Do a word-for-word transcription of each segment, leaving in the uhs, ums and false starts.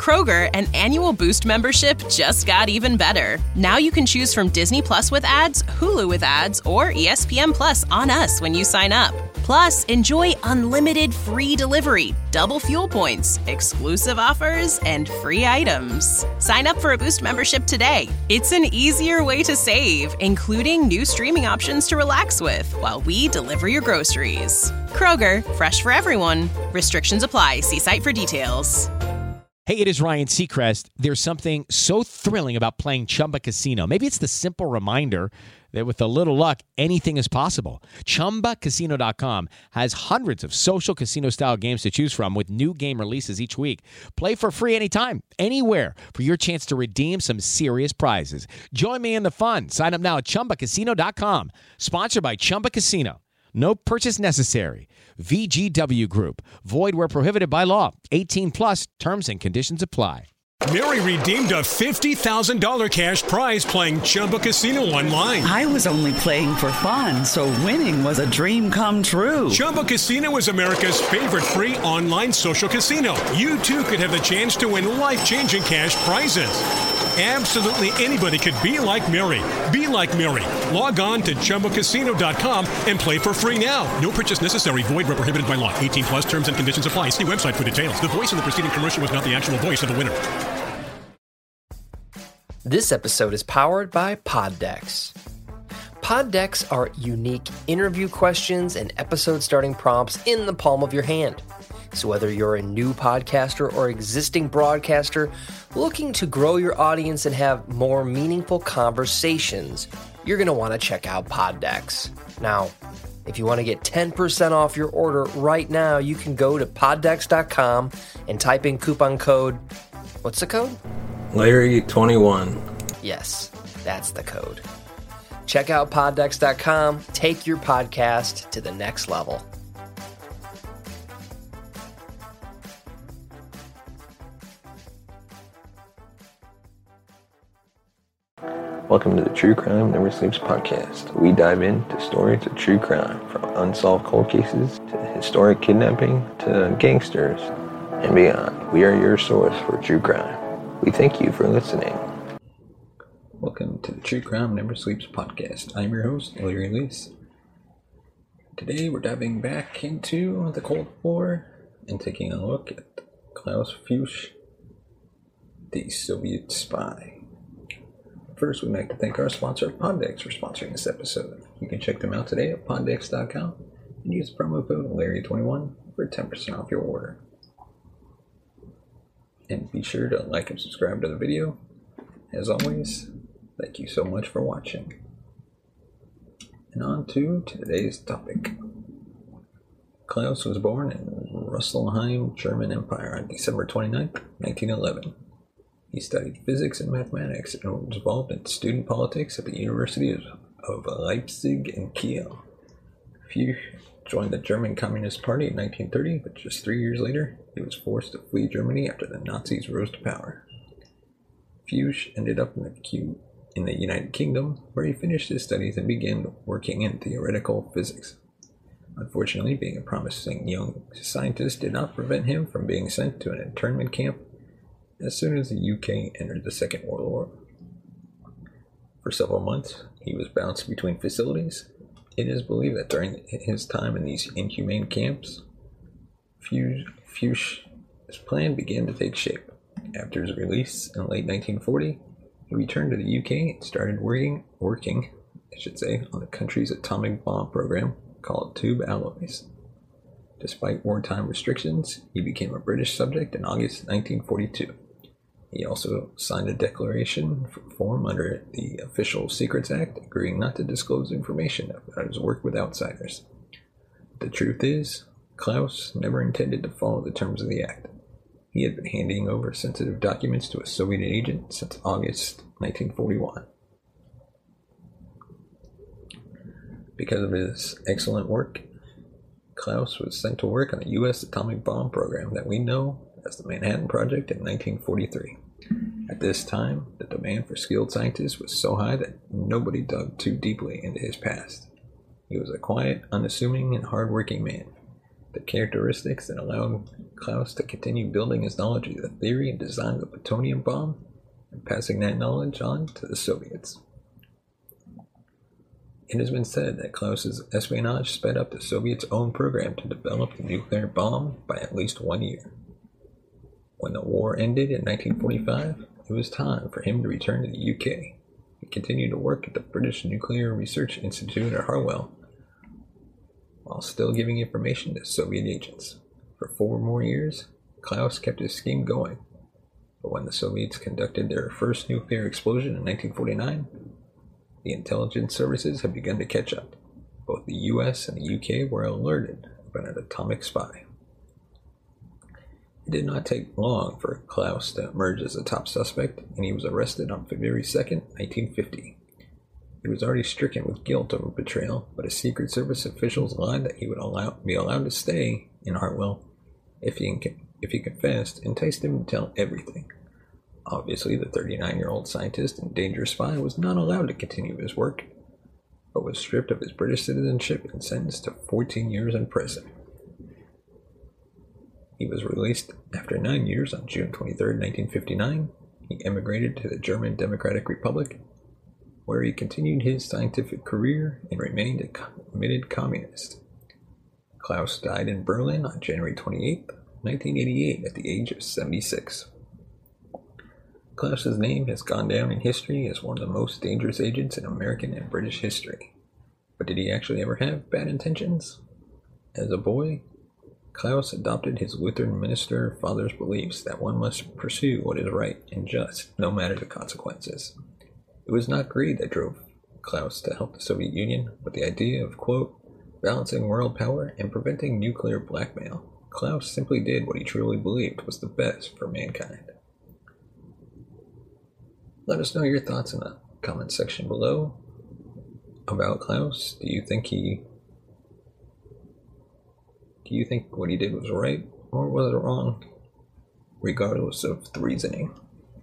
Kroger, an annual Boost membership just got even better. Now you can choose from Disney Plus with ads, Hulu with ads, or E S P N Plus on us when you sign up. Plus, enjoy unlimited free delivery, double fuel points, exclusive offers, and free items. Sign up for a Boost membership today. It's an easier way to save, including new streaming options to relax with while we deliver your groceries. Kroger, fresh for everyone. Restrictions apply. See site for details. Hey, it is Ryan Seacrest. There's something so thrilling about playing Chumba Casino. Maybe it's the simple reminder that with a little luck, anything is possible. Chumba Casino dot com has hundreds of social casino-style games to choose from with new game releases each week. Play for free anytime, anywhere for your chance to redeem some serious prizes. Join me in the fun. Sign up now at Chumba Casino dot com. Sponsored by Chumba Casino. No purchase necessary. V G W Group. Void where prohibited by law. eighteen plus terms and conditions apply. Mary redeemed a fifty thousand dollars cash prize playing Chumba Casino online. I was only playing for fun, so winning was a dream come true. Chumba Casino is America's favorite free online social casino. You, too, could have the chance to win life-changing cash prizes. Absolutely anybody could be like Mary. Be like Mary. Log on to Chumba Casino dot com and play for free now. No purchase necessary. Void where prohibited by law. eighteen plus terms and conditions apply. See website for details. The voice in the preceding commercial was not the actual voice of the winner. This episode is powered by Poddex. Poddex are unique interview questions and episode starting prompts in the palm of your hand. So whether you're a new podcaster or existing broadcaster looking to grow your audience and have more meaningful conversations, you're going to want to check out Poddex. Now, if you want to get ten percent off your order right now, you can go to poddex dot com and type in coupon code. What's the code? Larry twenty-one. Yes, that's the code. Check out poddex dot com. Take your podcast to the next level. Welcome to the True Crime Never Sleeps podcast. We dive into stories of true crime, from unsolved cold cases to historic kidnapping to gangsters and beyond. We are your source for true crime. We thank you for listening. Welcome to the True Crime Never Sleeps podcast. I'm your host, Larry Leese. Today we're diving back into the Cold War and taking a look at Klaus Fuchs, the Soviet spy. First, we'd like to thank our sponsor, Poddex, for sponsoring this episode. You can check them out today at poddex dot com and use promo code Larry twenty-one for ten percent off your order. And be sure to like and subscribe to the video. As always, thank you so much for watching. And on to today's topic. Klaus was born in Rüsselsheim, German Empire on December twenty-ninth, nineteen eleven. He studied physics and mathematics and was involved in student politics at the University of Leipzig and Kiel. Fuchs joined the German Communist Party in nineteen thirty, but just three years later, he was forced to flee Germany after the Nazis rose to power. Fuchs ended up in the, Q- in the United Kingdom, where he finished his studies and began working in theoretical physics. Unfortunately, being a promising young scientist did not prevent him from being sent to an internment camp as soon as the U K entered the Second World War. For several months, he was bounced between facilities. It is believed that during his time in these inhumane camps, Fuchs' plan began to take shape. After his release in late nineteen forty, he returned to the U K and started working, working, I should say, on the country's atomic bomb program called Tube Alloys. Despite wartime restrictions, he became a British subject in August nineteen forty-two. He also signed a declaration form under the Official Secrets Act, agreeing not to disclose information about his work with outsiders. The truth is, Klaus never intended to follow the terms of the act. He had been handing over sensitive documents to a Soviet agent since August nineteen forty-one. Because of his excellent work, Klaus was sent to work on the U S atomic bomb program that we know as the Manhattan Project in nineteen forty-three. At this time, the demand for skilled scientists was so high that nobody dug too deeply into his past. He was a quiet, unassuming, and hard-working man. the characteristics that allowed Klaus to continue building his knowledge of the theory and design of the plutonium bomb and passing that knowledge on to the Soviets. It has been said that Klaus's espionage sped up the Soviets' own program to develop the nuclear bomb by at least one year. When the war ended in nineteen forty-five, it was time for him to return to the U K. He continued to work at the British Nuclear Research Institute at Harwell, while still giving information to Soviet agents. For four more years, Klaus kept his scheme going. But when the Soviets conducted their first nuclear explosion in nineteen forty-nine, the intelligence services had begun to catch up. Both the U S and the U K were alerted about an atomic spy. It did not take long for Klaus to emerge as a top suspect, and he was arrested on February second, nineteen fifty. He was already stricken with guilt over betrayal, but his Secret Service officials lied that he would allow, be allowed to stay in Hartwell if he, if he confessed, enticed him to tell everything. Obviously, the thirty-nine-year-old scientist and dangerous spy was not allowed to continue his work, but was stripped of his British citizenship and sentenced to fourteen years in prison. He was released after nine years on June twenty-third, nineteen fifty-nine. He emigrated to the German Democratic Republic, where he continued his scientific career and remained a committed communist. Klaus died in Berlin on January twenty-eighth, nineteen eighty-eight, at the age of seventy-six. Klaus's name has gone down in history as one of the most dangerous agents in American and British history. But did he actually ever have bad intentions? As a boy, Klaus adopted his Lutheran minister father's beliefs that one must pursue what is right and just, no matter the consequences. It was not greed that drove Klaus to help the Soviet Union, but the idea of, quote, balancing world power and preventing nuclear blackmail. Klaus simply did what he truly believed was the best for mankind. Let us know your thoughts in the comment section below about Klaus. Do you think he do you think what he did was right, or was it wrong, regardless of the reasoning?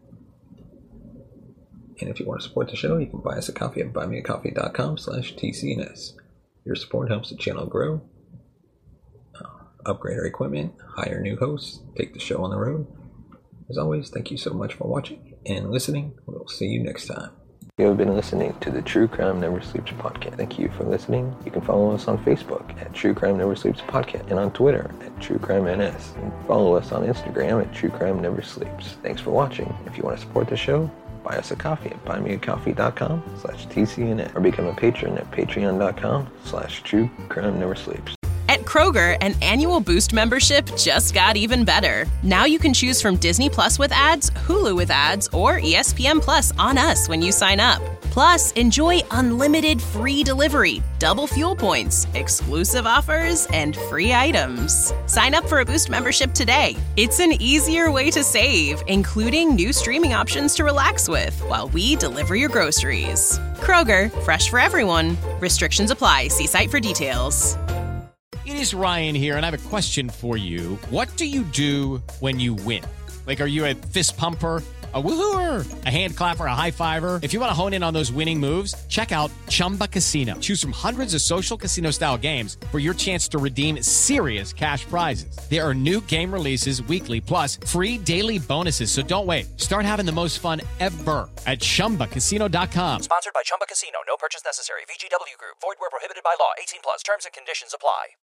And if you want to support the show, you can buy us a coffee at buymeacoffee.com slash TCNS. Your support helps the channel grow, uh, upgrade our equipment, hire new hosts, take the show on the road. As always, thank you so much for watching and listening. We'll see you next time. You have been listening to the True Crime Never Sleeps podcast. Thank you for listening. You can follow us on Facebook at True Crime Never Sleeps podcast and on Twitter at True Crime N S. And follow us on Instagram at True Crime Never Sleeps. Thanks for watching. If you want to support the show, buy us a coffee at buymeacoffee.com slash TCNS or become a patron at patreon.com slash True Crime Never Sleeps. At Kroger, an annual Boost membership just got even better. Now you can choose from Disney Plus with ads, Hulu with ads, or E S P N Plus on us when you sign up. Plus, enjoy unlimited free delivery, double fuel points, exclusive offers, and free items. Sign up for a Boost membership today. It's an easier way to save, including new streaming options to relax with while we deliver your groceries. Kroger, fresh for everyone. Restrictions apply. See site for details. It is Ryan here, and I have a question for you. What do you do when you win? Like, are you a fist pumper, a woohooer, a hand clapper, a high fiver? If you want to hone in on those winning moves, check out Chumba Casino. Choose from hundreds of social casino-style games for your chance to redeem serious cash prizes. There are new game releases weekly, plus free daily bonuses. So don't wait. Start having the most fun ever at Chumba Casino dot com. Sponsored by Chumba Casino. No purchase necessary. V G W Group. Void where prohibited by law. eighteen plus. Terms and conditions apply.